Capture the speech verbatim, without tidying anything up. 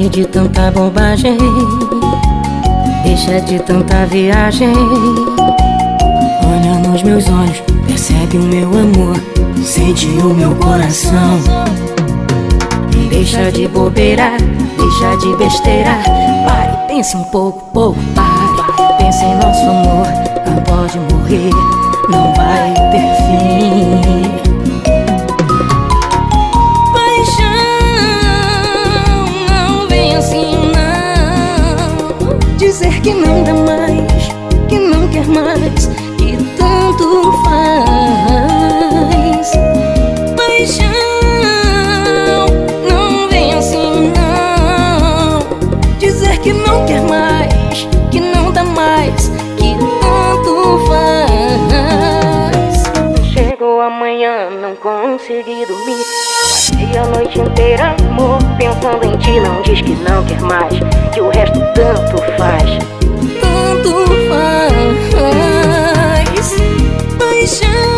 Pare de tanta bobagem, deixa de tanta viagem. Olha nos meus olhos, percebe o meu amor, sente o meu coração. Deixa de bobeira, deixa de besteira. Pare, pense um pouco, pouco, pare. Pense em nosso amor, após de morrer não vai ter fim. Paixão, não vem assim não. Dizer que não dá mais, que não quer mais, que tanto faz. Paixão, que não quer mais, que não dá mais, que tanto faz. Chegou amanhã, não consegui dormir. Passei a noite inteira, amor, pensando em ti. Não diz que não quer mais, que o resto tanto faz. Tanto faz. Paixão.